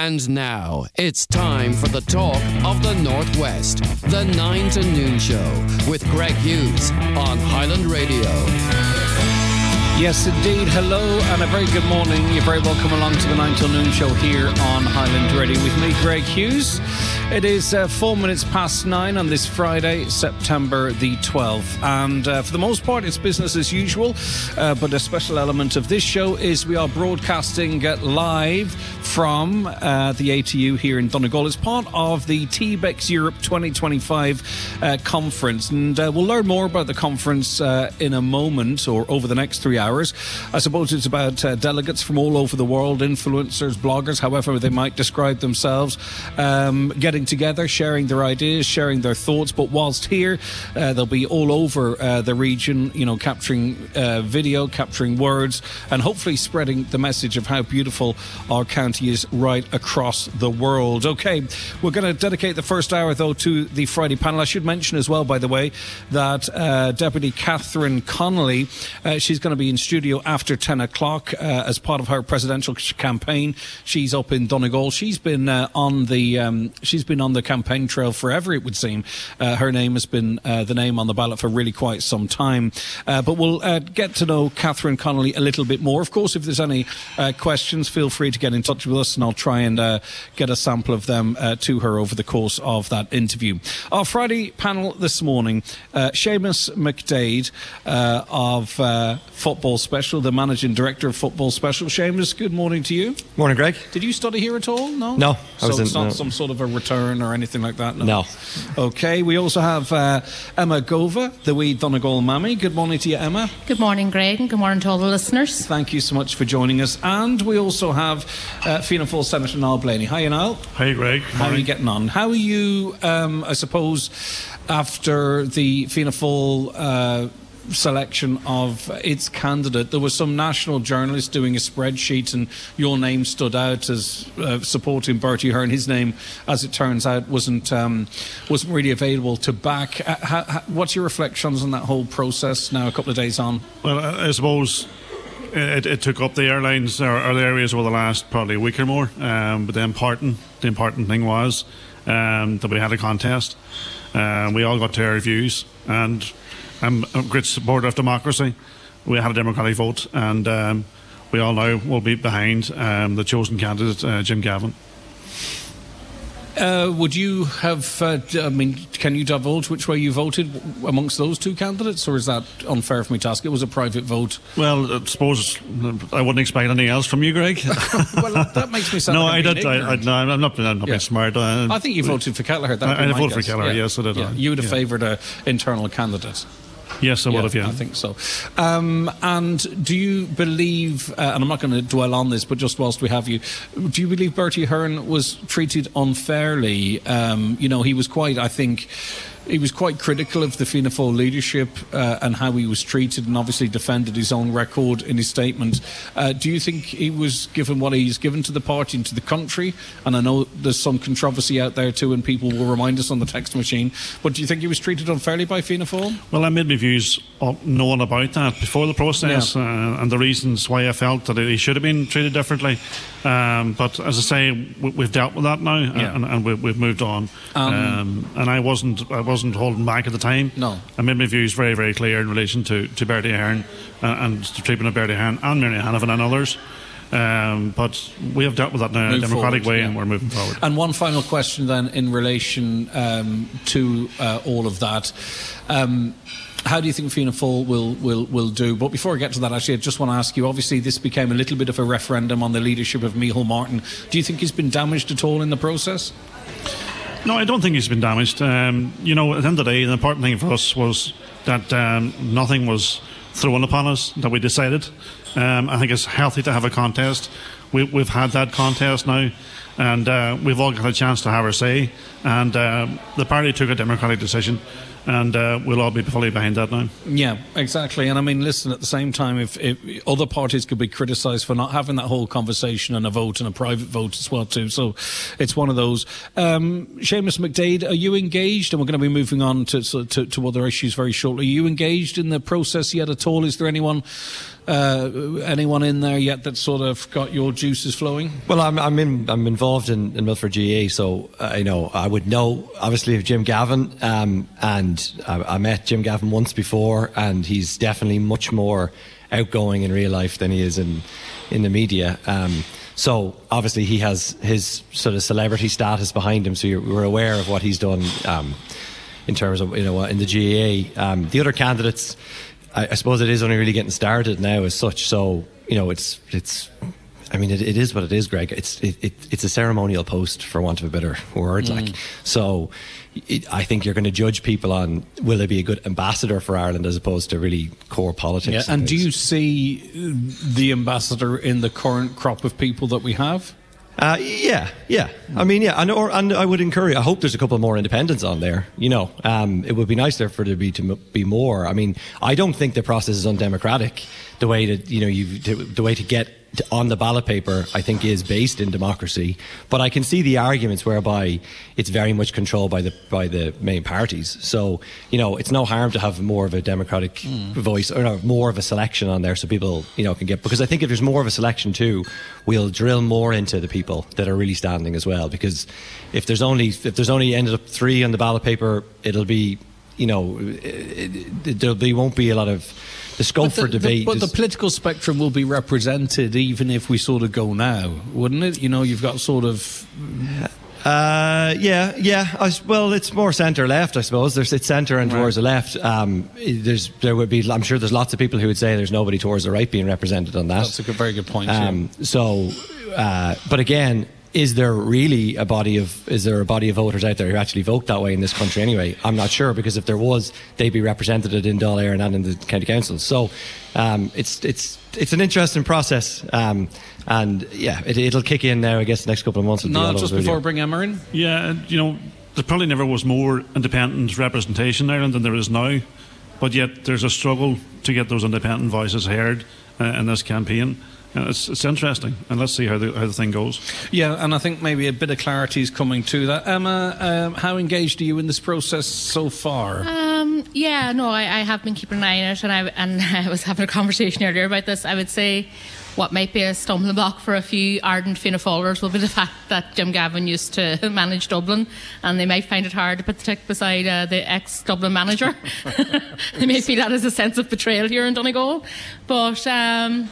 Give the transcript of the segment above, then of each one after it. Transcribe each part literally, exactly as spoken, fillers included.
And now, it's time for the talk of the Northwest. The nine to noon Show with Greg Hughes on Highland Radio. Yes, indeed. Hello and a very good morning. You're very welcome along to the nine till noon show here on Highland Radio with me, Greg Hughes. It is uh, four minutes past nine on this Friday, September the twelfth. And uh, for the most part, it's business as usual. Uh, but a special element of this show is we are broadcasting uh, live from uh, the A T U here in Donegal. It's part of the T BEX Europe twenty twenty-five uh, conference. And uh, we'll learn more about the conference uh, in a moment or over the next three hours. I suppose it's about uh, delegates from all over the world, influencers, bloggers, however they might describe themselves, um, getting together, sharing their ideas, sharing their thoughts. But whilst here, uh, they'll be all over uh, the region, you know, capturing uh, video, capturing words, and hopefully spreading the message of how beautiful our county is right across the world. Okay, we're going to dedicate the first hour, though, to the Friday panel. I should mention as well, by the way, that uh, Deputy Catherine Connolly, uh, she's going to be in studio after ten o'clock uh, as part of her presidential campaign. She's up in Donegal. She's been uh, on the um, she's been on the campaign trail forever, it would seem. Uh, her name has been uh, the name on the ballot for really quite some time. Uh, but we'll uh, get to know Catherine Connolly a little bit more. Of course, if there's any uh, questions, feel free to get in touch with us, and I'll try and uh, get a sample of them uh, to her over the course of that interview. Our Friday panel this morning, uh, Seamus McDade uh, of uh, Football Special, the Managing Director of Football Special. Seamus, good morning to you. Morning, Greg. Did you study here at all? No? No. So I was it's in, not no. some sort of a return or anything like that? No. No. Okay, we also have uh, Emma Gova, the wee Donegal mammy. Good morning to you, Emma. Good morning, Greg, and good morning to all the listeners. Thank you so much for joining us. And we also have uh, Fianna Fáil Senator Niall Blaney. Hi, Niall. Hi, Greg. How are you getting on? How are you, um, I suppose, after the Fianna Fáil uh, selection of its candidate? There was some national journalist doing a spreadsheet and your name stood out as uh, supporting Bertie Ahern. His name, as it turns out, wasn't um, wasn't really available to back. Uh, how, how, what's your reflections on that whole process now a couple of days on? Well, I, I suppose it, it took up the airlines or, or the areas over the last probably a week or more, um, but the important, the important thing was um, that we had a contest. Uh, we all got to our views, and I'm a great supporter of democracy. We had a democratic vote, and um, we all now will be behind um, the chosen candidate, uh, Jim Gavin. Uh, would you have, uh, I mean, can you divulge which way you voted amongst those two candidates, or is that unfair for me to ask? It was a private vote. Well, I suppose I wouldn't expect anything else from you, Greg. Well, that makes me sound no, like I'm I did. I, I, no, I'm not, I'm not yeah. being smart. Uh, I think you voted for Kelleher. That I, I my voted guess. for Kelleher, yeah. yes, I did. Yeah. You would have yeah. favoured an internal candidate. Yes, I would yeah, have, yeah. I think so. Um, and do you believe, uh, and I'm not going to dwell on this, but just whilst we have you, do you believe Bertie Ahern was treated unfairly? Um, you know, he was quite, I think, he was quite critical of the Fianna Fáil leadership uh, and how he was treated, and obviously defended his own record in his statement. Uh, do you think he was given what he's given to the party and to the country? And I know there's some controversy out there too, and people will remind us on the text machine, but do you think he was treated unfairly by Fianna Fáil? Well, I made my views known about that before the process, yeah. uh, and the reasons why I felt that he should have been treated differently. Um, but as I say, we, we've dealt with that now, yeah. and, and we've, we've moved on. Um, um, and I wasn't, I wasn't holding back at the time. No, I made my views very, very clear in relation to, to Bertie Ahern uh, and the treatment of Bertie Ahern and Mary Hanavan and others. Um, but we have dealt with that now in a democratic forward, way, yeah. and we're moving forward. And one final question then in relation um, to uh, all of that. Um, How do you think Fianna Fáil will, will, will do? But before I get to that, actually, I just want to ask you, obviously this became a little bit of a referendum on the leadership of Micheál Martin. Do you think he's been damaged at all in the process? No, I don't think he's been damaged. Um, you know, at the end of the day, the important thing for us was that um, nothing was thrown upon us, that we decided. Um, I think it's healthy to have a contest. We, we've had that contest now, and uh, we've all got a chance to have our say. And uh, the party took a democratic decision. and uh, we'll all be fully behind that now. Yeah, exactly. And I mean, listen, at the same time, if, if other parties could be criticised for not having that whole conversation and a vote and a private vote as well too, so it's one of those. Um, Seamus McDade, are you engaged? And we're going to be moving on to, to to other issues very shortly. Are you engaged in the process yet at all? Is there anyone uh, anyone in there yet that's sort of got your juices flowing? Well, I'm I'm in I'm involved in, in Milford G A A, so uh, you know I would know obviously of Jim Gavin, um, and I, I met Jim Gavin once before, and he's definitely much more outgoing in real life than he is in in the media. Um, so obviously he has his sort of celebrity status behind him, so you're, we're aware of what he's done um, in terms of, you know, in the G A A. Um, the other candidates, I, I suppose it is only really getting started now as such. So you know, it's it's. I mean, it, it is what it is, Greg. It's it, it, it's a ceremonial post, for want of a better word. Mm. Like, so it, I think you're going to judge people on will they be a good ambassador for Ireland as opposed to really core politics. Yeah, and do you see the ambassador in the current crop of people that we have? Uh, yeah, yeah. I mean, yeah, and, or, and I would encourage. I hope there's a couple more independents on there. You know, um, it would be nice there for there to be to be more. I mean, I don't think the process is undemocratic. The way that you know you the way to get to, on the ballot paper, I think, is based in democracy. But I can see the arguments whereby it's very much controlled by the by the main parties. So you know, it's no harm to have more of a democratic mm. voice, or no, more of a selection on there, so people you know can get. Because I think if there's more of a selection too, we'll drill more into the people that are really standing as well. Because if there's only if there's only ended up three on the ballot paper, it'll be you know it, it, there be, won't be a lot of the scope but the, for debate. The, but the political spectrum will be represented even if we sort of go now, wouldn't it? You know, you've got sort of. Uh, yeah, yeah. I, well, it's more centre left, I suppose. There's it's centre and right. towards the left. Um, there's there would be. I'm sure there's lots of people who would say there's nobody towards the right being represented on that. That's a good, very good point. Um, yeah. So, uh, but again, is there really a body of is there a body of voters out there who actually vote that way in this country anyway? I'm not sure, because if there was, they'd be represented in Dáil Éireann and in the county council. So um, it's it's it's an interesting process, um, and yeah, it, it'll kick in now. I guess the next couple of months. No, just before I bring Emma in. Yeah, and, you know, there probably never was more independent representation in Ireland than there is now, but yet there's a struggle to get those independent voices heard uh, in this campaign. Uh, it's, it's interesting, and let's see how the, how the thing goes. Yeah, and I think maybe a bit of clarity is coming to that. Emma, um, how engaged are you in this process so far? Um, yeah, no, I, I have been keeping an eye on it, and I, and I was having a conversation earlier about this. I would say what might be a stumbling block for a few ardent Fianna followers will be the fact that Jim Gavin used to manage Dublin, and they might find it hard to put the tick beside uh, the ex-Dublin manager. They may feel that as a sense of betrayal here in Donegal. But... Um,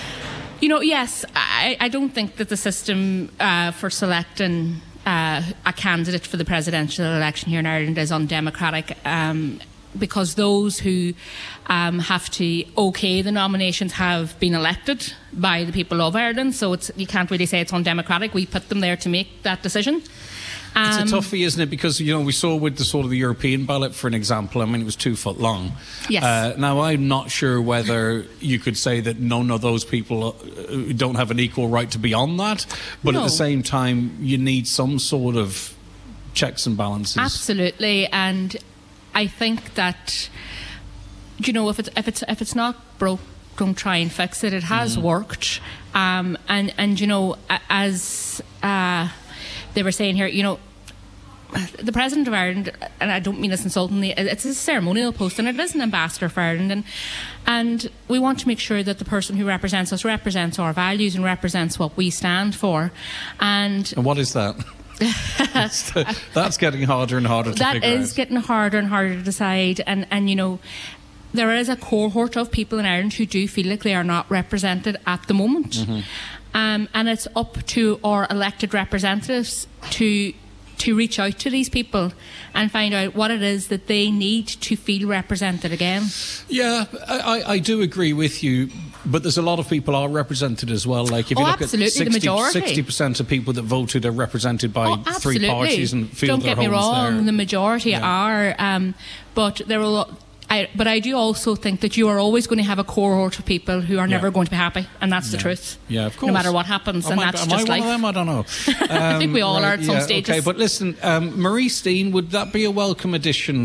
You know, yes, I, I don't think that the system uh, for selecting uh, a candidate for the presidential election here in Ireland is undemocratic, um, because those who um, have to okay the nominations have been elected by the people of Ireland, so it's, you can't really say it's undemocratic. We put them there to make that decision. It's Um, a toughie, isn't it? Because, you know, we saw with the sort of the European ballot, for an example, I mean, it was two foot long. Yes. Uh, now, I'm not sure whether you could say that none of those people uh, don't have an equal right to be on that, but No. at the same time, you need some sort of checks and balances. Absolutely, and I think that, you know, if it's if it's if it's not broke, don't try and fix it. It has mm. worked, um, and and you know, a- as uh, they were saying here, you know, the President of Ireland, and I don't mean this insultingly, it's a ceremonial post, and it is an ambassador for Ireland, and and we want to make sure that the person who represents us represents our values and represents what we stand for, and And what is that? that's, the, that's getting harder and harder to that figure is out. getting harder and harder to decide, and and you know, there is a cohort of people in Ireland who do feel like they are not represented at the moment, mm-hmm. um, and it's up to our elected representatives to to reach out to these people and find out what it is that they need to feel represented again. Yeah, I, I do agree with you, but there's a lot of people are represented as well. Like if you Oh, look absolutely, at the majority. sixty percent of people that voted are represented by Oh, three absolutely. parties and feel Don't their get me homes wrong, there. the majority Yeah. are, um, but there are. I, but I do also think that you are always going to have a cohort of people who are Yeah. never going to be happy, and that's the Yeah. truth. Yeah, of course. No matter what happens, Am and I, that's am just I life. one of them? I don't know. I think we all right, are at some yeah, stages. Okay, but listen, um, Marie Steen, would that be a welcome addition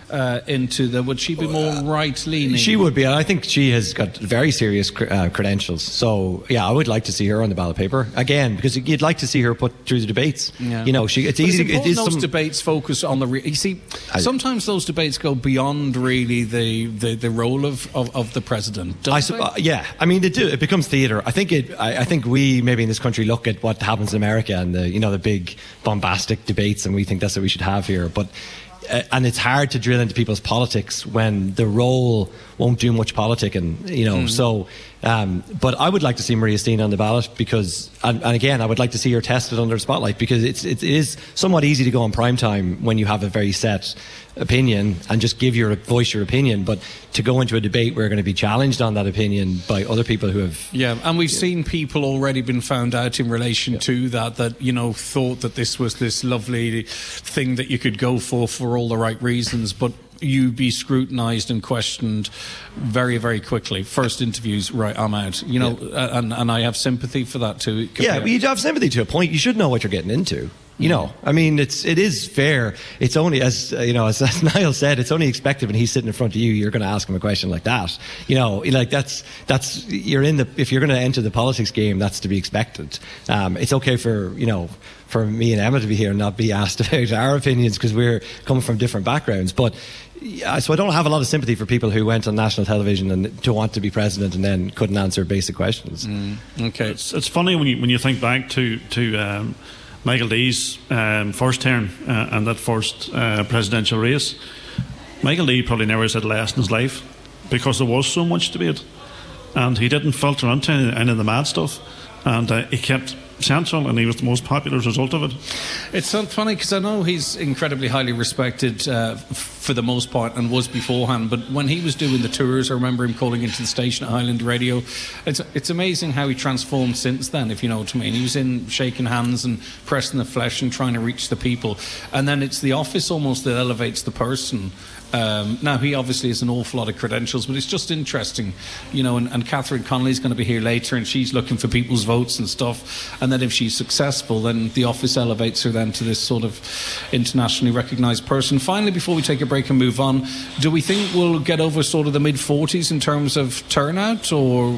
uh, into the. Would she be more right leaning? She would be, and I think she has got very serious cr- uh, credentials. So yeah, I would like to see her on the ballot paper again, because you'd like to see her put through the debates. Yeah. You know, she it's But easy. it's It important is those some, debates focus on the. Re- you see, I- sometimes those debates go beyond really the, the, the role of, of, of the president. Don't I, they? sup- uh, yeah, I mean, they do. It becomes theatre. I think it. I, I think we maybe in this country look at what happens in America and the you know the big bombastic debates, and we think that's what we should have here. But uh, and it's hard to drill into people's politics when the role won't do much politicking. You know, mm. so. Um, but I would like to see Maria Steen on the ballot because, and, and again, I would like to see her tested under the spotlight, because it's it is somewhat easy to go on prime time when you have a very set opinion and just give your voice your opinion, but to go into a debate where you're going to be challenged on that opinion by other people who have yeah and we've yeah. seen people already been found out in relation yeah. to that that you know thought that this was this lovely thing that you could go for for all the right reasons, but you be scrutinised and questioned very, very quickly. First interviews, right, I'm out. You know, yeah. and, and I have sympathy for that too. Yeah, but you have sympathy to a point. You should know what you're getting into. You know, I mean, it's it is fair. It's only, as uh, you know, as, as Niall said, it's only expected when he's sitting in front of you, you're going to ask him a question like that. You know, like that's that's you're in the if you're going to enter the politics game, that's to be expected. Um, it's okay for you know for me and Emma to be here and not be asked about our opinions because we're coming from different backgrounds, but. Yeah, so I don't have a lot of sympathy for people who went on national television and to want to be president and then couldn't answer basic questions. Mm, okay, it's, it's funny when you when you think back to to um, Michael Dee's um, first term uh, and that first uh, presidential race. Michael Dee probably never said less in his life because there was so much debate, and he didn't filter into any, any of the mad stuff, and uh, he kept central, and he was the most popular as a result of it. It's so funny because I know he's incredibly highly respected uh, for the most part and was beforehand, but when he was doing the tours, I remember him calling into the station at Highland Radio. It's it's amazing how he transformed since then, if you know what I mean. He was in shaking hands and pressing the flesh and trying to reach the people, and then it's the office almost that elevates the person. Um, now, he obviously has an awful lot of credentials, but it's just interesting, you know, and, and Catherine Connolly's going to be here later, and she's looking for people's votes and stuff, and then if she's successful, then the office elevates her then to this sort of internationally recognised person. Finally, before we take a break and move on, do we think we'll get over sort of the mid-forties in terms of turnout, or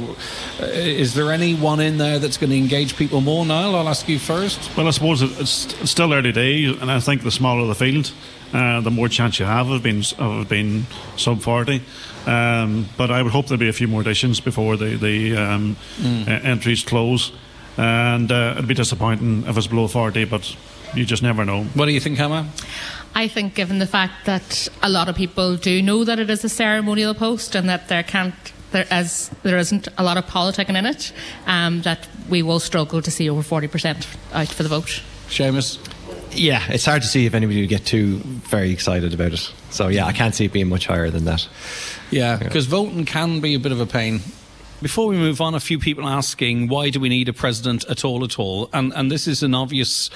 is there anyone in there that's going to engage people more? Niall, I'll ask you first. Well, I suppose it's, it's still early days, and I think the smaller the field, Uh, the more chance you have of being, of being sub forty. Um, but I would hope there'll be a few more editions before the, the um, mm. uh, entries close. And uh, it'd be disappointing if it's below forty, but you just never know. What do you think, Emma? I think given the fact that a lot of people do know that it is a ceremonial post and that there can't there as there isn't a lot of politicking in it, um, that we will struggle to see over forty percent out for the vote. Seamus? Yeah, it's hard to see if anybody would get too very excited about it. So yeah, I can't see it being much higher than that. Yeah, because yeah. voting can be a bit of a pain. Before we move on, a few people asking, why do we need a president at all at all? And and this is an obvious,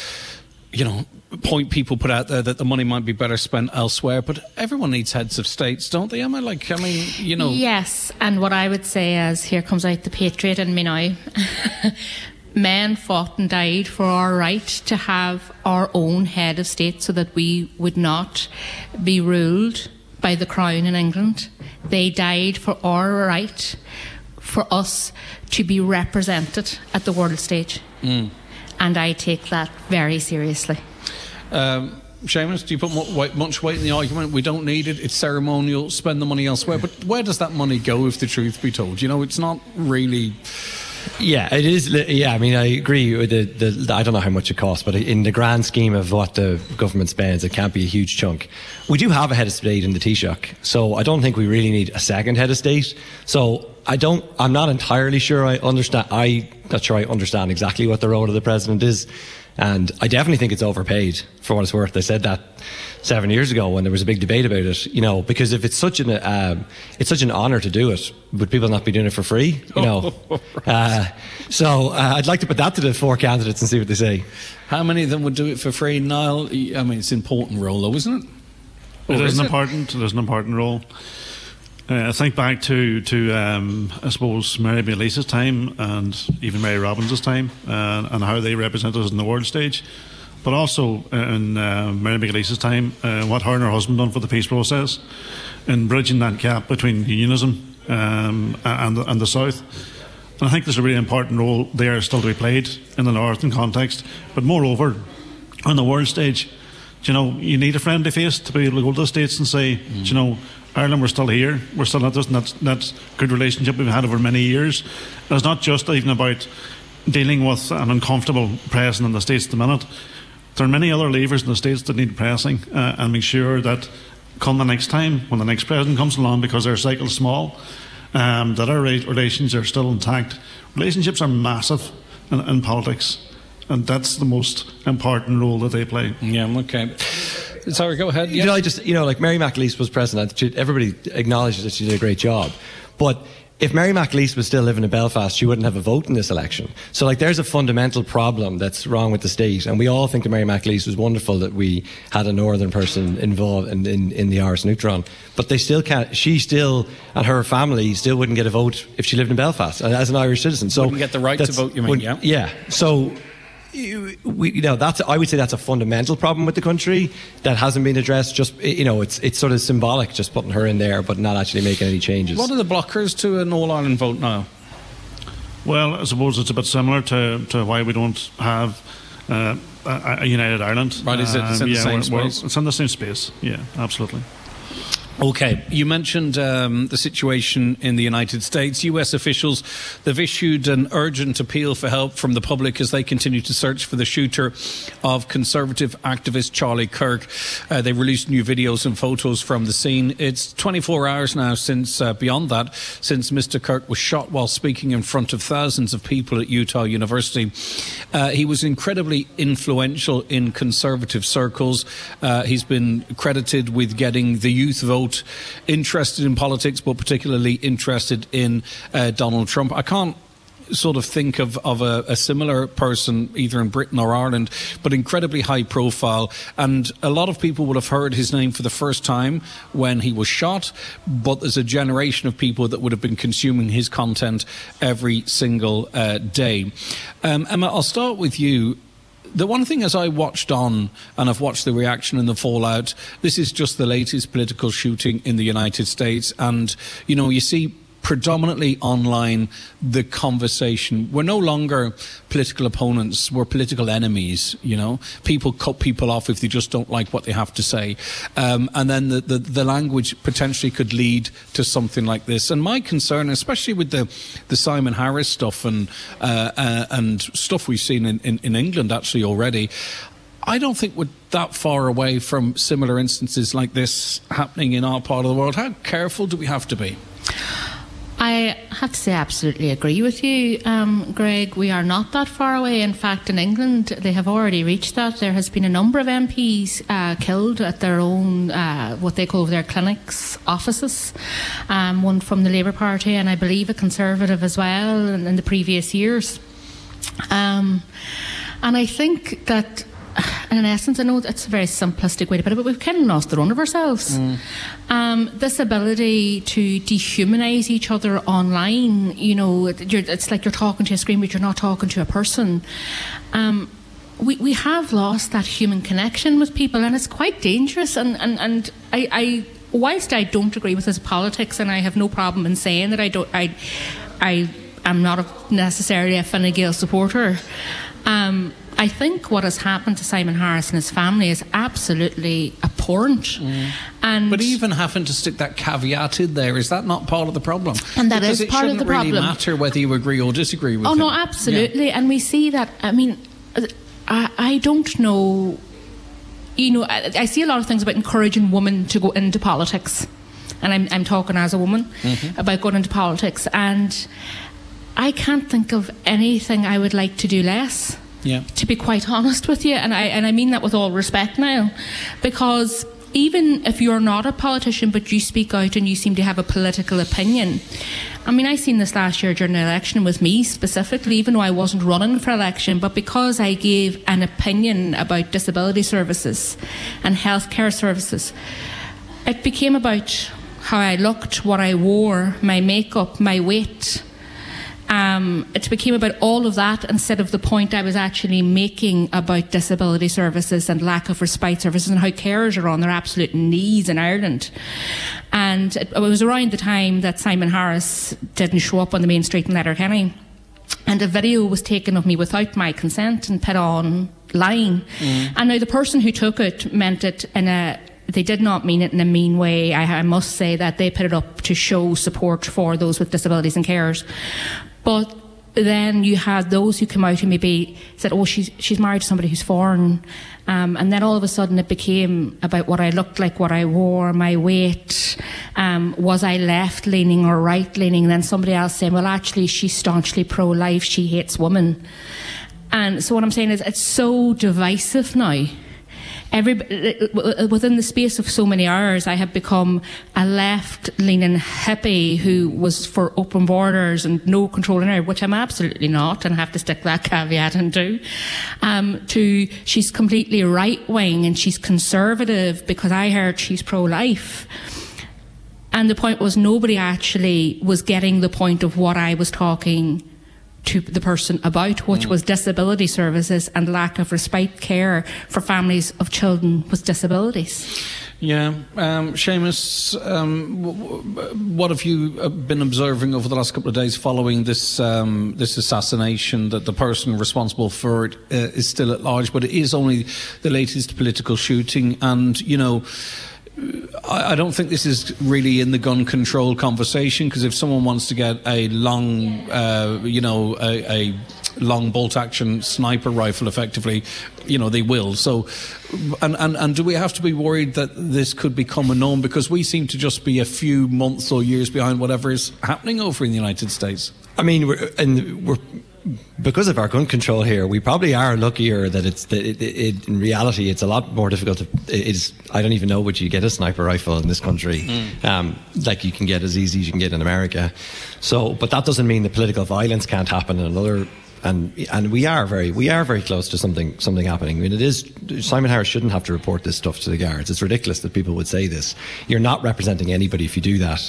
you know, point people put out there that the money might be better spent elsewhere, but everyone needs heads of states, don't they, Emma? Like, I mean, you know. Yes, and what I would say is, here comes out the patriot in me now. Men fought and died for our right to have our own head of state so that we would not be ruled by the Crown in England. They died for our right, for us to be represented at the world stage. Mm. And I take that very seriously. Um, Seamus, do you put much weight in the argument? We don't need it, it's ceremonial, spend the money elsewhere. But where does that money go, if the truth be told? You know, it's not really... Yeah, it is. Yeah, I mean, I agree with the, the. I don't know how much it costs, but in the grand scheme of what the government spends, it can't be a huge chunk. We do have a head of state in the Taoiseach, so I don't think we really need a second head of state. So I don't. I'm not entirely sure I understand. I'm not sure I understand exactly what the role of the president is, and I definitely think it's overpaid for what it's worth. I said that seven years ago when there was a big debate about it, you know, because if it's such an um, it's such an honour to do it, would people not be doing it for free? You know, uh, so uh, I'd like to put that to the four candidates and see what they say. How many of them would do it for free, Niall? I mean, it's an important role, though, isn't it? It is an important. It is an important role. Uh, I think back to to um, I suppose Mary Mealisa's time and even Mary Robbins' time, uh, and how they represented us on the world stage. but also in uh, Mary McAleese's time, uh, what her and her husband done for the peace process, in bridging that gap between unionism um, and, the, and the South. And I think there's a really important role there still to be played in the Northern context. But moreover, on the world stage, you know, you need a friendly face to be able to go to the States and say, mm. you know, Ireland, we're still here, we're still at this, and that's, that's good relationship we've had over many years. And it's not just even about dealing with an uncomfortable president in the States at the minute. There are many other levers in the States that need pressing, uh, and make sure that come the next time, when the next president comes along, because their cycle's small, um, that our relations are still intact. Relationships are massive in, in politics, and that's the most important role that they play. Yeah, okay. Sorry, go ahead. Yeah. You know, I just, you know, like Mary McAleese was president. She, everybody acknowledges that she did a great job, but if Mary McAleese was still living in Belfast, she wouldn't have a vote in this election. So, like, there's a fundamental problem that's wrong with the state, and we all think that Mary McAleese was wonderful that we had a northern person involved in, in, in the Irish Neutron. But they still can't. She still and her family still wouldn't get a vote if she lived in Belfast as an Irish citizen. So wouldn't get the right to vote. You mean? Yeah. Yeah. So. We, you know, that's, I would say that's a fundamental problem with the country that hasn't been addressed. Just, you know, it's it's sort of symbolic, just putting her in there, but not actually making any changes. What are the blockers to an all-Ireland vote now? Well, I suppose it's a bit similar to, to why we don't have uh, a, a united Ireland. Right, is it it's in um, the yeah, same we're, space? We're, it's in the same space, yeah, absolutely. Okay, you mentioned um, the situation in the United States. U S officials, they've issued an urgent appeal for help from the public as they continue to search for the shooter of conservative activist Charlie Kirk. Uh, they released new videos and photos from the scene. It's twenty-four hours now since, uh, beyond that, since Mister Kirk was shot while speaking in front of thousands of people at Utah University. Uh, he was incredibly influential in conservative circles. Uh, he's been credited with getting the youth vote interested in politics, but particularly interested in uh, Donald Trump. I can't sort of think of, of a, a similar person either in Britain or Ireland, but incredibly high profile. And a lot of people would have heard his name for the first time when he was shot, but there's a generation of people that would have been consuming his content every single uh, day. Um, Emma, I'll start with you. The one thing, as I watched on, and I've watched the reaction and the fallout, this is just the latest political shooting in the United States. And, you know, you see predominantly online the conversation. We're no longer political opponents, we're political enemies, you know. People cut people off if they just don't like what they have to say. Um, and then the, the, the language potentially could lead to something like this. And my concern, especially with the, the Simon Harris stuff and, uh, uh, and stuff we've seen in, in, in England actually already, I don't think we're that far away from similar instances like this happening in our part of the world. How careful do we have to be? I have to say I absolutely agree with you, um, Greg. We are not that far away. In fact, in England, they have already reached that. There has been a number of M Ps uh, killed at their own, uh, what they call their clinics, offices. Um, one from the Labour Party and I believe a Conservative as well in, in the previous years. Um, and I think that in essence, I know it's a very simplistic way to put it, but we've kind of lost the run of ourselves. Mm. Um, this ability to dehumanise each other online, you know, you're, it's like you're talking to a screen, but you're not talking to a person. Um, we, we have lost that human connection with people, and it's quite dangerous. And, and, and I, I, whilst I don't agree with his politics, and I have no problem in saying that I don't, I, I am not a, necessarily a Fine Gael supporter. Um, I think what has happened to Simon Harris and his family is absolutely abhorrent. Mm. And but even having to stick that caveat in there, is that not part of the problem? And that because is part of the really problem. It shouldn't really matter whether you agree or disagree with oh, him. Oh, no, absolutely. Yeah. And we see that, I mean, I, I don't know, you know, I, I see a lot of things about encouraging women to go into politics. And I'm, I'm talking as a woman mm-hmm. about going into politics. And I can't think of anything I would like to do less. Yeah. To be quite honest with you, and I and I mean that with all respect now, because even if you're not a politician but you speak out and you seem to have a political opinion, I mean, I seen this last year during the election with me specifically, even though I wasn't running for election, but because I gave an opinion about disability services and healthcare services, it became about how I looked, what I wore, my makeup, my weight. Um, it became about all of that instead of the point I was actually making about disability services and lack of respite services and how carers are on their absolute knees in Ireland. And it, it was around the time that Simon Harris didn't show up on the main street in Letterkenny. And a video was taken of me without my consent and put online. Mm. And now the person who took it meant it in a... They did not mean it in a mean way. I, I must say that they put it up to show support for those with disabilities and carers. But then you had those who come out who maybe said, oh, she's, she's married to somebody who's foreign. Um, and then all of a sudden it became about what I looked like, what I wore, my weight. Um, was I left-leaning or right-leaning? And then somebody else saying, well, actually, she's staunchly pro-life. She hates women. And so what I'm saying is it's so divisive now. Every, within the space of so many hours, I have become a left-leaning hippie who was for open borders and no control in Ireland, which I'm absolutely not, and I have to stick that caveat into, um, to she's completely right-wing and she's conservative because I heard she's pro-life. And the point was nobody actually was getting the point of what I was talking to the person about, which mm. was disability services and lack of respite care for families of children with disabilities. Yeah. Um, Seamus, um, w- w- what have you been observing over the last couple of days following this um, this assassination, that the person responsible for it uh, is still at large, but it is only the latest political shooting? And, you know, I don't think this is really in the gun control conversation, because if someone wants to get a long, uh, you know, a, a long bolt-action sniper rifle, effectively, you know, they will. So, and, and, and do we have to be worried that this could become a norm? Because we seem to just be a few months or years behind whatever is happening over in the United States. I mean, we're, and we're because of our gun control here, we probably are luckier that it's that it, it, in reality it's a lot more difficult to, it's I don't even know would you get a sniper rifle in this country mm. um, like you can get as easy as you can get in America. So but that doesn't mean that political violence can't happen in another. And and we are very we are very close to something something happening. I mean, it is Simon Harris shouldn't have to report this stuff to the guards. It's ridiculous that people would say this. You're not representing anybody if you do that.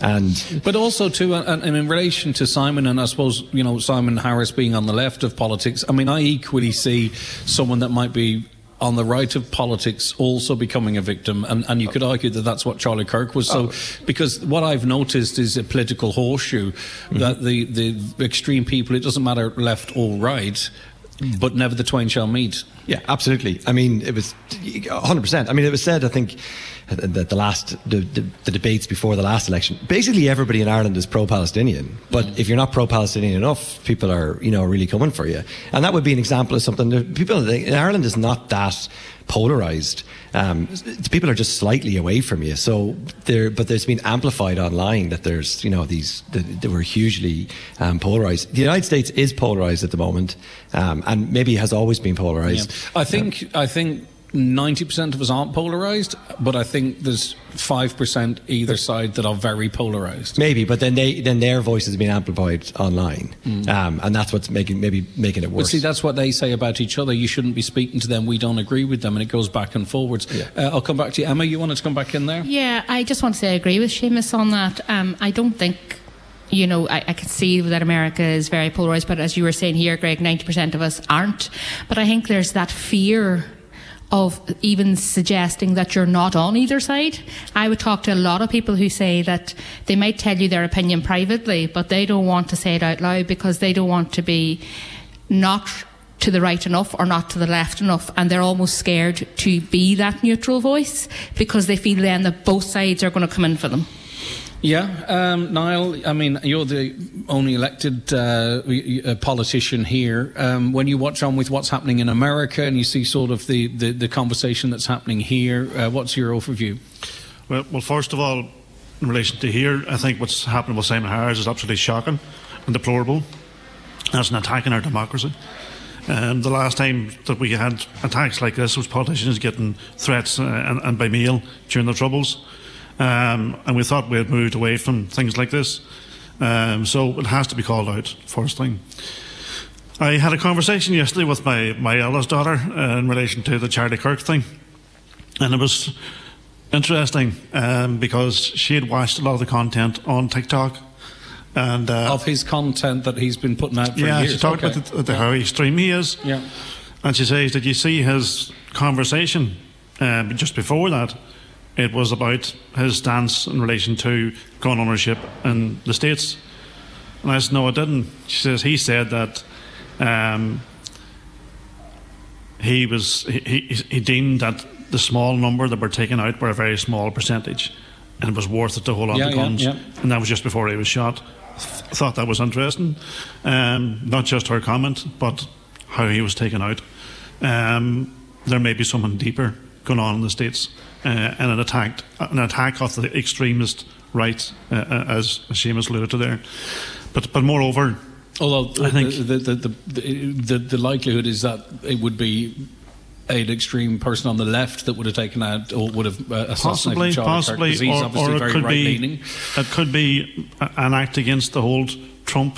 And but also too, and, and in relation to Simon, and I suppose you know Simon Harris being on the left of politics. I mean, I equally see someone that might be on the right of politics also becoming a victim, and, and you could argue that that's what Charlie Kirk was. So, because what I've noticed is a political horseshoe, mm-hmm. that the, the extreme people, it doesn't matter left or right, but never the twain shall meet. Yeah, absolutely. I mean, it was one hundred percent. I mean, it was said, I think, that the last the, the, the debates before the last election, basically everybody in Ireland is pro-Palestinian. But mm. if you're not pro-Palestinian enough, people are, you know, really coming for you. And that would be an example of something that people in Ireland is not that polarised. Um, people are just slightly away from you. So there, but there's been amplified online that there's, you know, these that, that were hugely um, polarised. The United States is polarised at the moment, um, and maybe has always been polarised. Yeah. I think. Um, I think. ninety percent of us aren't polarised, but I think there's five percent either side that are very polarised. Maybe, but then they then their voice has been amplified online, mm. um, and that's what's making maybe making it worse. But see, that's what they say about each other. You shouldn't be speaking to them. We don't agree with them, and it goes back and forwards. Yeah. Uh, I'll come back to you, Emma. You wanted to come back in there? Yeah, I just want to say I agree with Seamus on that. Um, I don't think. You know, I, I can see that America is very polarised, but as you were saying here, Greg, ninety percent of us aren't. But I think there's that fear of even suggesting that you're not on either side. I would talk to a lot of people who say that they might tell you their opinion privately, but they don't want to say it out loud because they don't want to be not to the right enough or not to the left enough, and they're almost scared to be that neutral voice because they feel then that both sides are going to come in for them. Yeah, um, Niall, I mean, you're the only elected uh, politician here. Um, when you watch on with what's happening in America and you see sort of the, the, the conversation that's happening here, uh, what's your overview? Well, well, first of all, in relation to here, I think what's happening with Simon Harris is absolutely shocking and deplorable. That's an attack on our democracy. Um, the last time that we had attacks like this was politicians getting threats uh, and, and by mail during the Troubles. Um, and we thought we had moved away from things like this. Um, so it has to be called out, first thing. I had a conversation yesterday with my, my eldest daughter uh, in relation to the Charlie Kirk thing. And it was interesting um, because she had watched a lot of the content on TikTok And uh, of his content that he's been putting out for yeah, years. she talked okay. about the, the, how extreme he is. Yeah. And she says, did you see his conversation uh, just before that? It was about his stance in relation to gun ownership in the States. And I said, no, I didn't. She says, he said that um, he was he, he, he deemed that the small number that were taken out were a very small percentage, and it was worth it to hold on yeah, to guns. Yeah, yeah. And that was just before he was shot. Th- thought that was interesting. Um, not just her comment, but how he was taken out. Um, there may be something deeper going on in the States, uh, and an attack, an attack of the extremist right, uh, as Seamus alluded to there. But, but moreover, although I think the the, the, the, the, the likelihood is that it would be an extreme person on the left that would have taken out or would have uh, assassinated possibly, Charlie possibly, Kirk, he's or, obviously or it very could right-leaning. be it could be an act against the whole Trump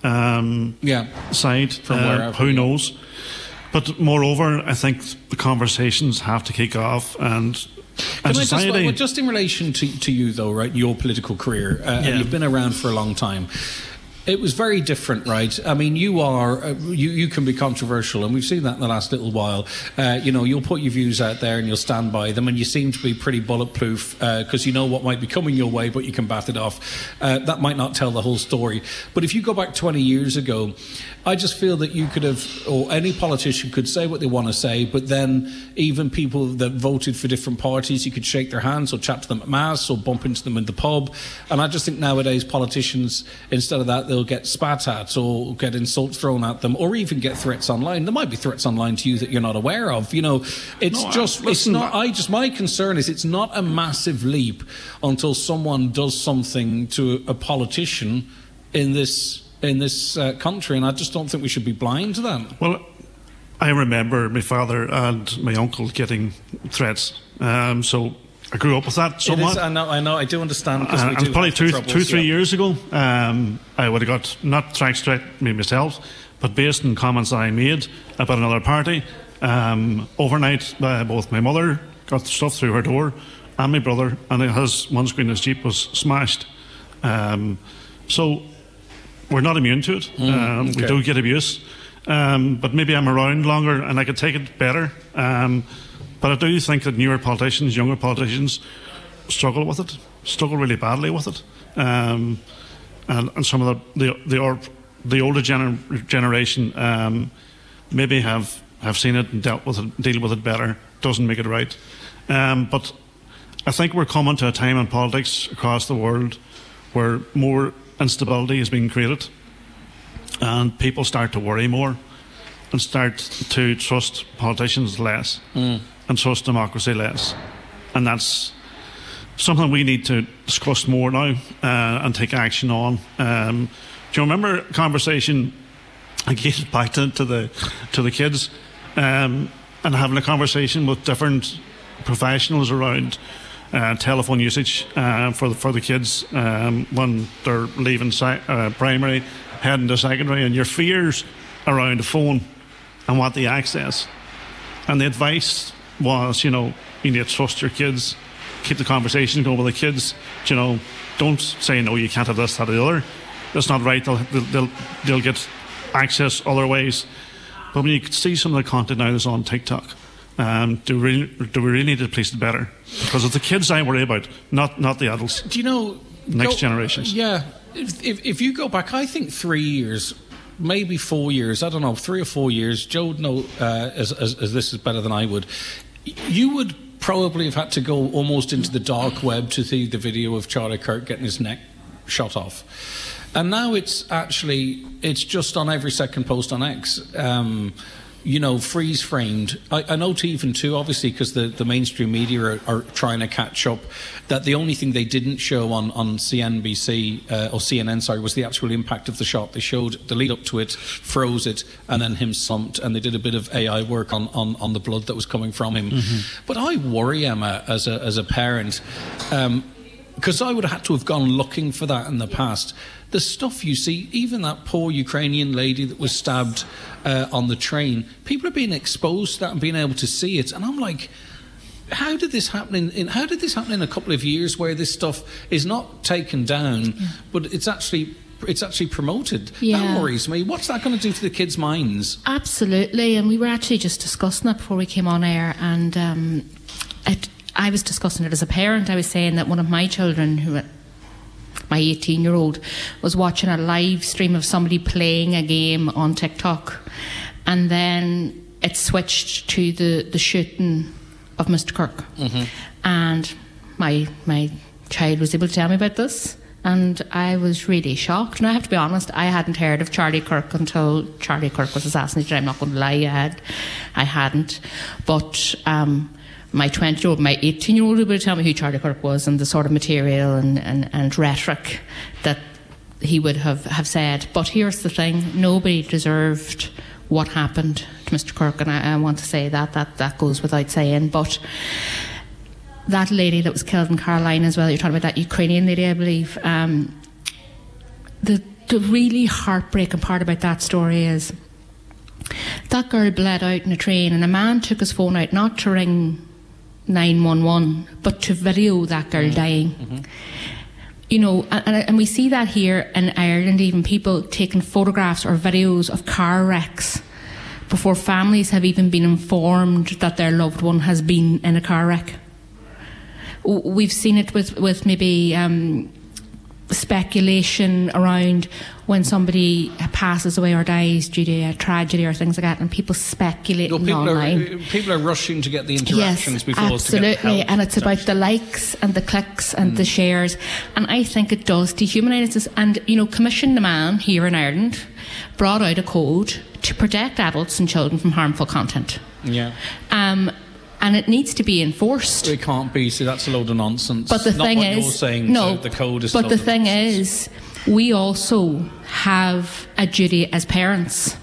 um, yeah. side. From uh, wherever, who yeah. knows? But moreover, I think the conversations have to kick off, and Can as I society. Just, well, just in relation to, to you, though, right? Your political career, uh, Yeah. and you've been around for a long time. It was very different, right? I mean, you are uh, you, you can be controversial, and we've seen that in the last little while. Uh, you know, you'll put your views out there and you'll stand by them, and you seem to be pretty bulletproof because uh, you know what might be coming your way, but you can bat it off. Uh, that might not tell the whole story. But if you go back twenty years ago, I just feel that you could have, or any politician could say what they want to say, but then even people that voted for different parties, you could shake their hands or chat to them at mass or bump into them in the pub. And I just think nowadays politicians, instead of that, they'll get spat at or get insults thrown at them or even get threats online. There might be threats online to you that you're not aware of. You know, it's No, just, I, listen, it's not, I just, my concern is it's not a massive leap until someone does something to a politician in this in this uh, country, and I just don't think we should be blind to that. Well, I remember my father and my uncle getting threats, um, so I grew up with that somewhat. It is, I know, I know, I do understand. Because And, we and do probably have two, troubles, two, three yeah. years ago, um, I would have got not threats threat me myself, but based on comments I made about another party. Um, overnight, uh, both my mother got stuff through her door, and my brother, and his one screen his Jeep was smashed. Um, so we're not immune to it. Mm, um, okay. We do get abuse, um, but maybe I'm around longer and I could take it better. Um, but I do think that newer politicians, younger politicians, struggle with it, struggle really badly with it. Um, and, and some of the the the, or, the older gener- generation um, maybe have, have seen it and dealt with it, deal with it better. Doesn't make it right. Um, but I think we're coming to a time in politics across the world where more instability is being created, and people start to worry more and start to trust politicians less mm. and trust democracy less. And that's something we need to discuss more now uh, and take action on. Um, do you remember a conversation I gave back to, to the to the kids um, and having a conversation with different professionals around uh, telephone usage uh, for the, for the kids um, when they're leaving si- uh, primary, heading to secondary, and your fears around the phone and what they access. And the advice was, you know, you need to trust your kids, keep the conversation going with the kids. You know, don't say no, you can't have this, that, or the other. That's not right. They'll they'll they'll get access other ways. But when you see some of the content now that's on TikTok, um, do we really, do we really need to police it better? Because it's the kids I worry about, not not the adults. Do you know Next go, generations. Yeah, if, if if you go back, I think three years. Maybe four years, I don't know, three or four years. Joe would know uh, as, as, as this is better than I would. You would probably have had to go almost into the dark web to see the video of Charlie Kirk getting his neck shot off. And now it's actually, it's just on every second post on X. Um, you know, freeze framed. I, I know to even too, obviously, because the, the mainstream media are, are trying to catch up, that the only thing they didn't show on, on C N B C, uh, or C N N, sorry, was the actual impact of the shot. They showed the lead up to it, froze it, and then him slumped, and they did a bit of A I work on, on, on the blood that was coming from him. Mm-hmm. But I worry, Emma, as a, as a parent, um, because I would have had to have gone looking for that in the past. The stuff you see, even that poor Ukrainian lady that was stabbed uh, on the train, people are being exposed to that and being able to see it. And I'm like, how did this happen in, in how did this happen in a couple of years where this stuff is not taken down, yeah. but it's actually it's actually promoted. Yeah. That worries me. What's that going to do to the kids' minds? Absolutely, and we were actually just discussing it before we came on air, and um, it, I was discussing it as a parent. I was saying that one of my children, who my eighteen-year-old, was watching a live stream of somebody playing a game on TikTok, and then it switched to the, the shooting of Mister Kirk. Mm-hmm. And my my child was able to tell me about this, and I was really shocked. And I have to be honest, I hadn't heard of Charlie Kirk until Charlie Kirk was assassinated. I'm not going to lie, I, had, I hadn't. But um, my twenty-year-old, my eighteen-year-old would tell me who Charlie Kirk was and the sort of material and, and, and rhetoric that he would have, have said. But here's the thing, nobody deserved what happened to Mister Kirk, and I, I want to say that, that that goes without saying. But that lady that was killed in Carolina as well, you're talking about that Ukrainian lady, I believe, um, the, the really heartbreaking part about that story is that girl bled out in a train, and a man took his phone out not to ring nine one one but to video that girl mm-hmm. dying. Mm-hmm. You know, and, and we see that here in Ireland, even people taking photographs or videos of car wrecks before families have even been informed that their loved one has been in a car wreck. We've seen it with, with maybe um, speculation around when somebody passes away or dies due to a tragedy or things like that, and people speculate no, people online. Are, people are rushing to get the interactions yes, before absolutely, to get the help. And it's about the likes and the clicks and mm. the shares, and I think it does dehumanise us. And you know, Commission the Man here in Ireland brought out a code to protect adults and children from harmful content. Yeah. Um, and it needs to be enforced. It can't be, so that's a load of nonsense. But the Not thing what is, you're saying, no, so the code is but the thing nonsense. is, we also have a duty as parents,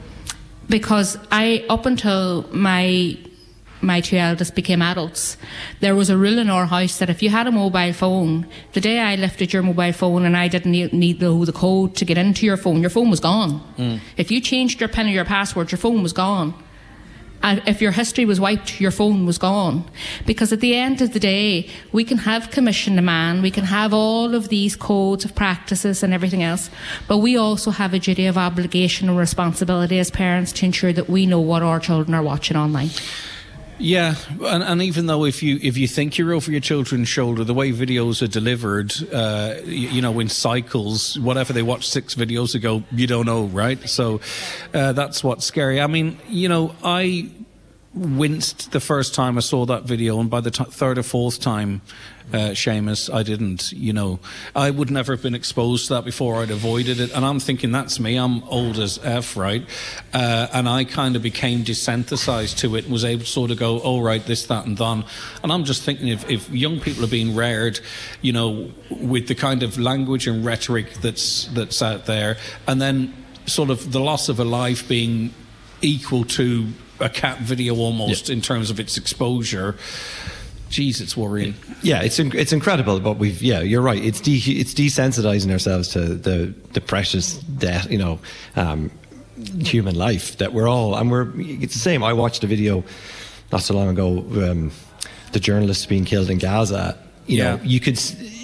because I, up until my my two eldest became adults, there was a rule in our house that if you had a mobile phone, the day I lifted your mobile phone and I didn't need, need the, the code to get into your phone, your phone was gone. Mm. If you changed your PIN or your password, your phone was gone. And if your history was wiped, your phone was gone. Because at the end of the day, we can have Commission the Man, we can have all of these codes of practices and everything else, but we also have a duty of obligation and responsibility as parents to ensure that we know what our children are watching online. Yeah, and, and even though if you if you think you're over your children's shoulder, the way videos are delivered, uh, you, you know, in cycles, whatever they watched six videos ago, you don't know, right? So uh, that's what's scary. I mean, you know, I winced the first time I saw that video, and by the t- third or fourth time, uh, Seamus, I didn't, you know. I would never have been exposed to that before. I'd avoided it, and I'm thinking, that's me, I'm old as F, right? Uh, and I kind of became desensitized to it and was able to sort of go, oh, right, this, that, and then. And I'm just thinking, if, if young people are being reared, you know, with the kind of language and rhetoric that's that's out there, and then sort of the loss of a life being equal to a cat video almost, yeah, in terms of its exposure. Jeez, it's worrying. Yeah, it's in, it's incredible, but we've yeah, you're right. It's de, it's desensitizing ourselves to the the precious death, you know, um, human life that we're all, and we're. It's the same. I watched a video not so long ago. Um, the journalists being killed in Gaza. You yeah. know, you could.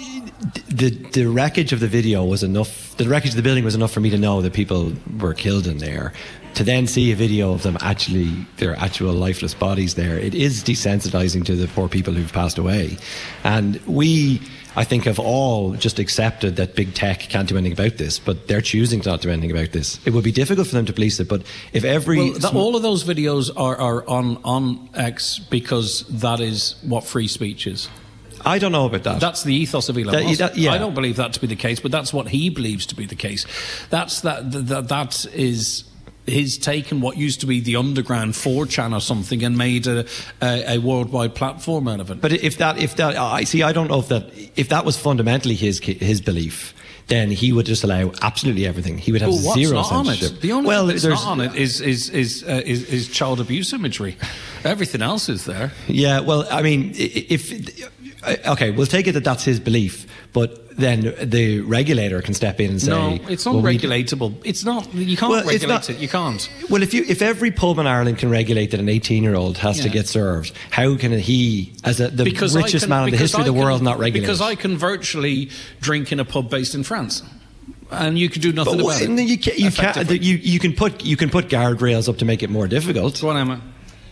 The the wreckage of the video was enough. The wreckage of the building was enough for me to know that people were killed in there. To then see a video of them actually, their actual lifeless bodies there, it is desensitizing to the poor people who've passed away. And we, I think, have all just accepted that big tech can't do anything about this, but they're choosing to not do anything about this. It would be difficult for them to police it, but if every... Well, the, all of those videos are, are on, on X because that is what free speech is. I don't know about that. That's the ethos of Elon that, Musk. That, yeah. I don't believe that to be the case, but that's what he believes to be the case. That's that. That, that is... He's taken what used to be the underground four chan or something and made a, a, a worldwide platform out of it. But if that, if that, I see, I don't know if that, if that was fundamentally his his belief, then he would just allow absolutely everything. He would have well, zero what's not censorship. On it? The only well, thing that's not on it is is is, uh, is is child abuse imagery. Everything else is there. Yeah. Well, I mean, if okay, we'll take it that that's his belief, but then the regulator can step in and say, no, it's not well, regulatable. We, it's not. You can't well, regulate not, it. You can't. Well, if you if every pub in Ireland can regulate that an eighteen-year-old has yeah. to get served, how can he, as a, the because richest can, man in the history of the world, not regulate? Because I can virtually drink in a pub based in France. and you can do nothing but, about it. You can, you, can, you, you can put you can put guardrails up to make it more difficult. Go on, Emma.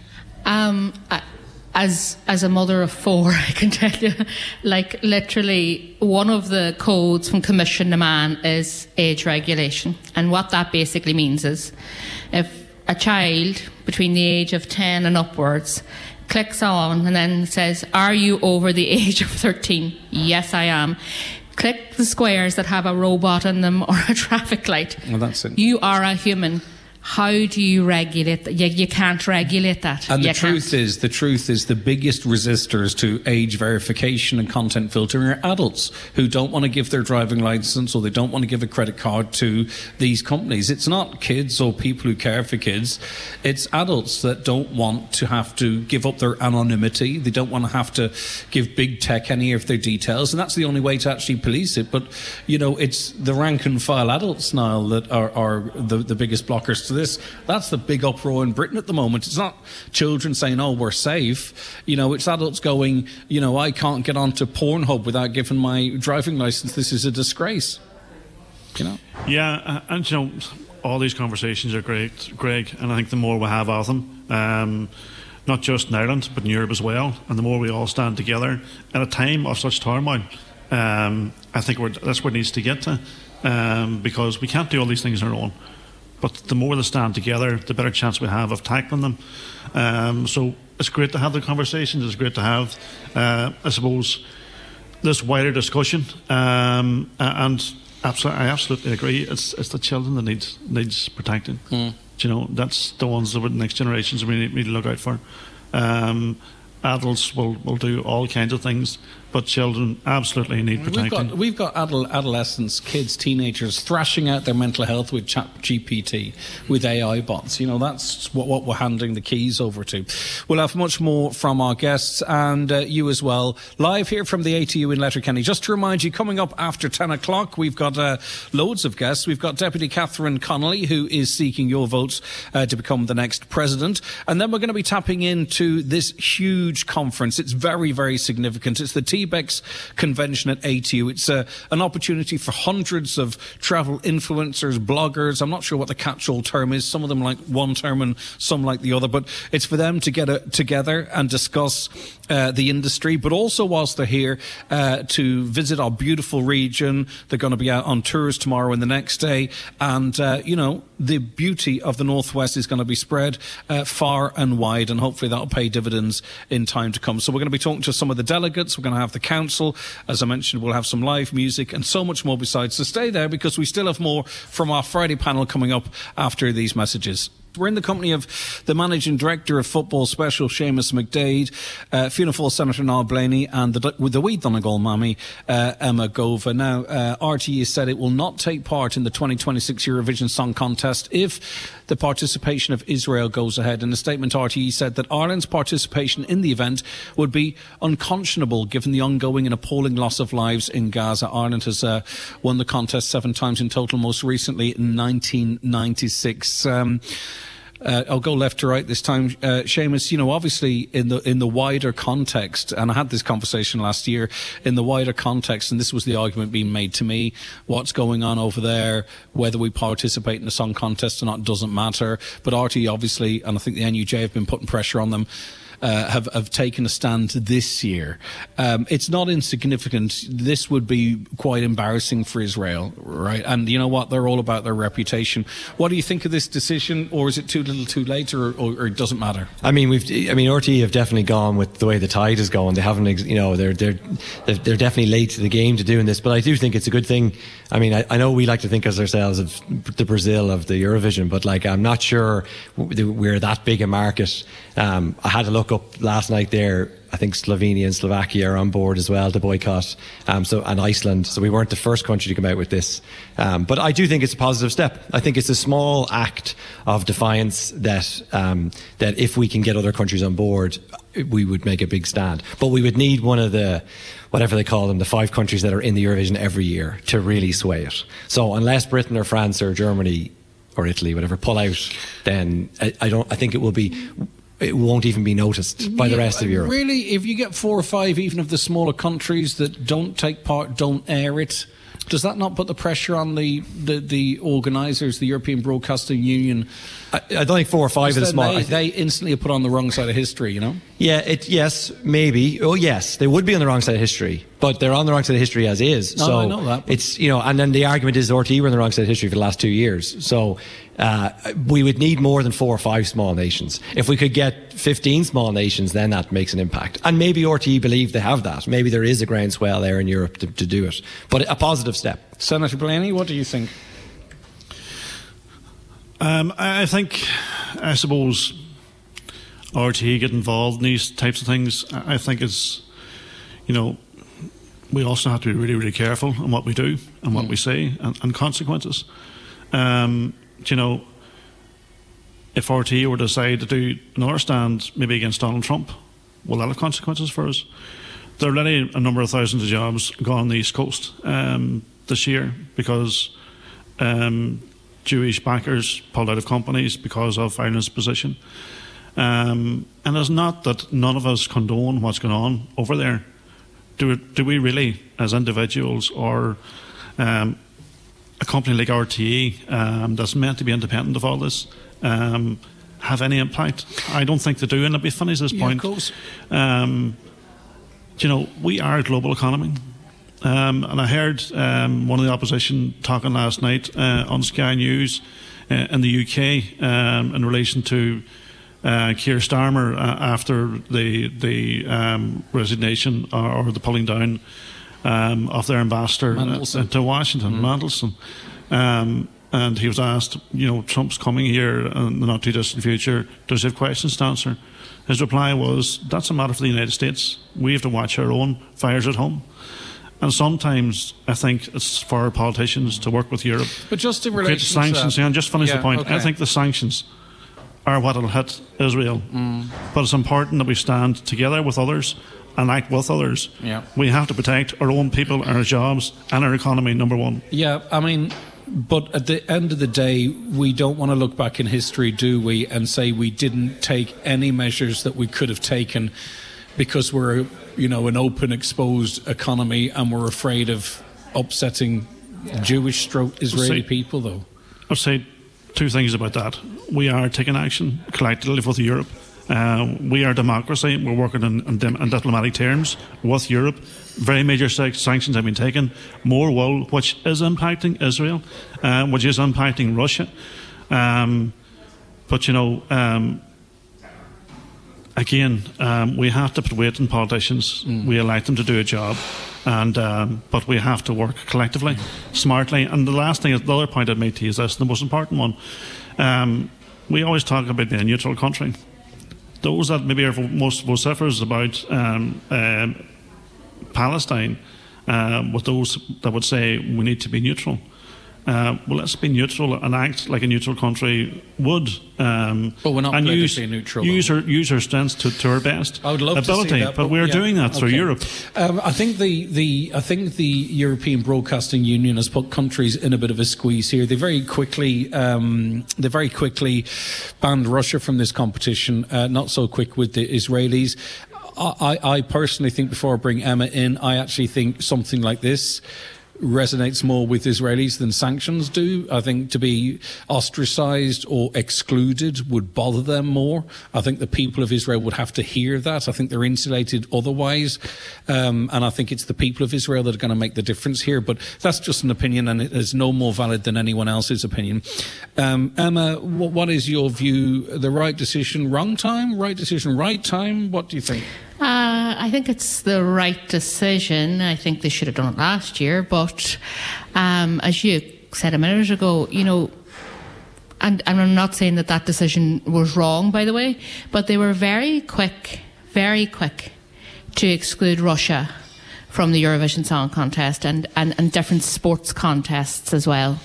Um, I, as as a mother of four, I can tell you, like literally, one of the codes from Commission to Man is age regulation, and what that basically means is, if a child between the age of ten and upwards clicks on and then says, "Are you over the age of thirteen?" Yes, I am. Click the squares that have a robot in them or a traffic light. Well, that's it. You are a human. How do you regulate that? You, you can't regulate that. And the you truth can't. is, the truth is the biggest resistors to age verification and content filtering are adults who don't want to give their driving license or they don't want to give a credit card to these companies. It's not kids or people who care for kids. It's adults that don't want to have to give up their anonymity. They don't want to have to give big tech any of their details. And that's the only way to actually police it. But, you know, it's the rank and file adults, Niall, that are, are the, the biggest blockers to this. That's the big uproar in Britain at the moment. It's not children saying, "Oh, we're safe." You know, it's adults going, you know, "I can't get onto Pornhub without giving my driving license. This is a disgrace." You know. Yeah, uh, and you know, all these conversations are great, Greg, and I think the more we have of them, um, not just in Ireland but in Europe as well, and the more we all stand together at a time of such turmoil, um, I think we're, that's where it needs to get to, um, because we can't do all these things on our own. But the more they stand together, the better chance we have of tackling them. Um, so it's great to have the conversations. It's great to have, uh, I suppose, this wider discussion. Um, and absolutely, I absolutely agree. It's it's the children that needs needs protecting. Mm. You know, that's the ones that are the next generations we need, we need to look out for. Um, adults will, will do all kinds of things, but children absolutely need protecting. We've got, we've got adult, adolescents, kids, teenagers thrashing out their mental health with Chat G P T, with A I bots. You know, that's what, what we're handing the keys over to. We'll have much more from our guests and uh, you as well, live here from the A T U in Letterkenny. Just to remind you, coming up after ten o'clock, we've got uh, loads of guests. We've got Deputy Catherine Connolly, who is seeking your votes uh, to become the next president. And then we're going to be tapping into this huge conference. It's very, very significant. It's the T B E X convention at A T U. It's uh, an opportunity for hundreds of travel influencers, bloggers. I'm not sure what the catch-all term is. Some of them like one term and some like the other, but it's for them to get a, together and discuss uh, the industry, but also whilst they're here uh, to visit our beautiful region. They're going to be out on tours tomorrow and the next day, and uh, you know, the beauty of the Northwest is going to be spread uh, far and wide, and hopefully that'll pay dividends in time to come. So we're going to be talking to some of the delegates. We're going to have the council. As I mentioned, we'll have some live music and so much more besides. So stay there, because we still have more from our Friday panel coming up after these messages. We're in the company of the Managing Director of Football Special, Seamus McDade, uh, Fianna Fáil Senator Niall Blaney, and the, with the wee Donegal mammy, uh, Emma Gova. Now, uh, R T E said it will not take part in the twenty twenty-six Eurovision Song Contest if the participation of Israel goes ahead. In a statement, R T E said that Ireland's participation in the event would be unconscionable given the ongoing and appalling loss of lives in Gaza. Ireland has uh, won the contest seven times in total, most recently in nineteen ninety-six. Um, Uh, I'll go left to right this time. Uh, Seamus, you know, obviously in the in the wider context, and I had this conversation last year, in the wider context, and this was the argument being made to me, what's going on over there, whether we participate in the song contest or not doesn't matter. But R T E obviously, and I think the N U J have been putting pressure on them, Uh, have, have taken a stand this year. Um, it's not insignificant. This would be quite embarrassing for Israel, right? And you know what? They're all about their reputation. What do you think of this decision, or is it too little too late, or, or, or it doesn't matter? I mean, we've. I mean, R T E have definitely gone with the way the tide is going. They haven't, you know, they're they're they're definitely late to the game to doing this. But I do think it's a good thing. I mean, I, I know we like to think of ourselves of the Brazil of the Eurovision, but like, I'm not sure we're that big a market. Um, I had a look up last night there. I think Slovenia and Slovakia are on board as well to boycott, um, so and Iceland. So we weren't the first country to come out with this. Um, but I do think it's a positive step. I think it's a small act of defiance that um, that if we can get other countries on board, we would make a big stand. But we would need one of the, whatever they call them, the five countries that are in the Eurovision every year to really sway it. So unless Britain or France or Germany or Italy, whatever, pull out, then I, I don't. I think it will be. It won't even be noticed by the rest of Europe. Really, if you get four or five, even of the smaller countries that don't take part, don't air it, Does that not put the pressure on the, the, the organisers, the European Broadcasting Union? I, I don't think four or five is small. They, they instantly are put on the wrong side of history, you know? Yeah, it, yes, maybe. Oh, yes, they would be on the wrong side of history, but they're on the wrong side of history as is. No, so I know that. It's, you know, and then the argument is R T E were on the wrong side of history for the last two years. So uh, we would need more than four or five small nations. If we could get fifteen small nations, then that makes an impact. And maybe R T E believe they have that. Maybe there is a groundswell there in Europe to, to do it. But a positive step. Senator Blaney, what do you think? Um, I think, I suppose, R T E get involved in these types of things. I think it's, you know, we also have to be really, really careful in what we do and what mm. we say and, and consequences. Um, you know, if R T E were to decide to do another stand, maybe against Donald Trump, will that have consequences for us? There are already a number of thousands of jobs gone on the East Coast um, this year because um, Jewish backers pulled out of companies because of Ireland's position. Um, and it's not that none of us condone what's going on over there. Do, do we really, as individuals or um, a company like R T E um, that's meant to be independent of all this, um, have any impact? I don't think they do, and it'd be funny at this yeah, point. Of course. Um, you know, we are a global economy. Um, and I heard um, one of the opposition talking last night uh, on Sky News uh, in the U K um, in relation to uh, Keir Starmer uh, after the the um, resignation or, or the pulling down um, of their ambassador uh, to Washington, mm. Mandelson. Um, and he was asked, you know, Trump's coming here in the not too distant future. Does he have questions to answer? His reply was, that's a matter for the United States. We have to watch our own fires at home. And sometimes I think it's for our politicians to work with Europe. But just in relation sanctions, to that, and just finish yeah, the point. okay. I think the sanctions are what will hit Israel. Mm. But it's important that we stand together with others and act with others. Yeah. We have to protect our own people, our jobs, and our economy, number one. Yeah, I mean, but at the end of the day, we don't want to look back in history, do we, and say we didn't take any measures that we could have taken because we're, you know, an open, exposed economy and we're afraid of upsetting Jewish stroke Israeli say, people, though. I'll say two things about that. We are taking action collectively with Europe. Uh, we are a democracy. We're working in, in, dim, in diplomatic terms with Europe. Very major sanctions have been taken. More wool, which is impacting Israel, uh, which is impacting Russia. Um, but, you know, um, again, um, we have to put weight in politicians. Mm. We elect them to do a job. and um, But we have to work collectively, mm. smartly. And the last thing, the other point I'd make to you is this, the most important one. Um, we always talk about being a neutral country. Those that maybe are most vociferous about um, uh, Palestine, uh, with those that would say we need to be neutral. Uh, well, let's be neutral and act like a neutral country would. Um, but we're not and use, neutral. Use our, use our strengths to, to our best I would love ability, to see that, but, but we're yeah, doing that through okay. Europe. Um, I think the, the I think the European Broadcasting Union has put countries in a bit of a squeeze here. They very quickly um, they very quickly banned Russia from this competition. Uh, not so quick with the Israelis. I, I personally think, before I bring Emma in, I actually think something like this resonates more with Israelis than sanctions do. I think to be ostracised or excluded would bother them more. I think the people of Israel would have to hear that. I think they're insulated otherwise. Um, and I think it's the people of Israel that are going to make the difference here. But that's just an opinion, and it is no more valid than anyone else's opinion. Um, Emma, what, what is your view? The right decision, wrong time? Right decision, right time? What do you think? Uh, I think it's the right decision. I think they should have done it last year. But um, as you said a minute ago, you know, and, and I'm not saying that that decision was wrong, by the way, but they were very quick, very quick to exclude Russia from the Eurovision Song Contest and, and, and different sports contests as well.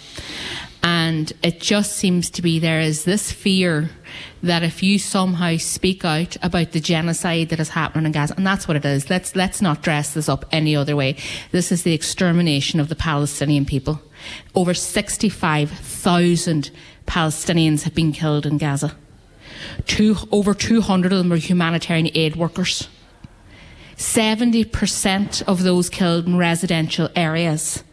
And it just seems to be there is this fear that if you somehow speak out about the genocide that is happening in Gaza, and that's what it is, let's let's not dress this up any other way. This is the extermination of the Palestinian people. Over sixty-five thousand Palestinians have been killed in Gaza. Two, over two hundred of them are humanitarian aid workers. seventy percent of those killed in residential areas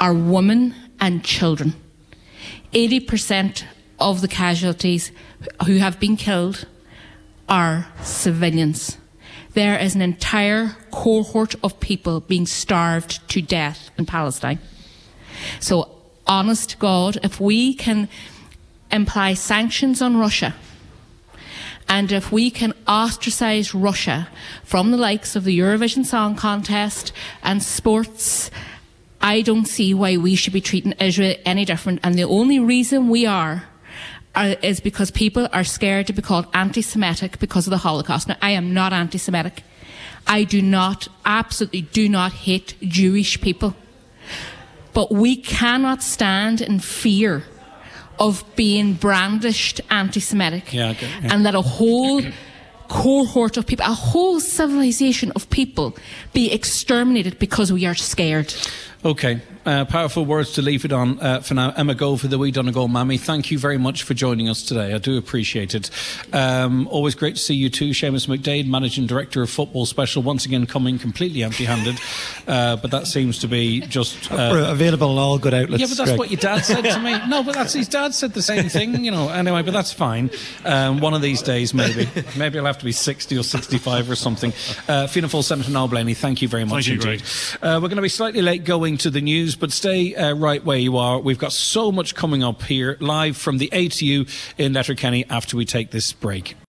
are women and children. eighty percent of the casualties who have been killed are civilians. There is an entire cohort of people being starved to death in Palestine. So, honest to God, if we can imply sanctions on Russia, and if we can ostracise Russia from the likes of the Eurovision Song Contest and sports, I don't see why we should be treating Israel any different. And the only reason we are, are is because people are scared to be called anti-Semitic because of the Holocaust. Now, I am not anti-Semitic. I do not, absolutely do not hate Jewish people. But we cannot stand in fear of being brandished anti-Semitic, yeah, okay, yeah. and let a whole cohort of people, a whole civilization of people be exterminated because we are scared. Okay, uh, powerful words to leave it on uh, for now. Emma Go for the Wee Donegal Mammy, thank you very much for joining us today. I do appreciate it. Um, always great to see you too. Seamus McDade, Managing Director of Football Special, once again coming completely empty-handed, uh, but that seems to be just... Uh, We're available on all good outlets. Yeah, but that's Greg. what your dad said to me. No, but that's his dad said the same thing, you know. Anyway, but that's fine. Um, one of these days, maybe. Maybe I'll have to be sixty or sixty-five or something. Uh, Fianna Fáil Senator Noel Blaney, thank you very much Thank you, indeed. Uh, we're going to be slightly late going to the news, but stay uh, right where you are. We've got so much coming up here, live from the A T U in Letterkenny after we take this break.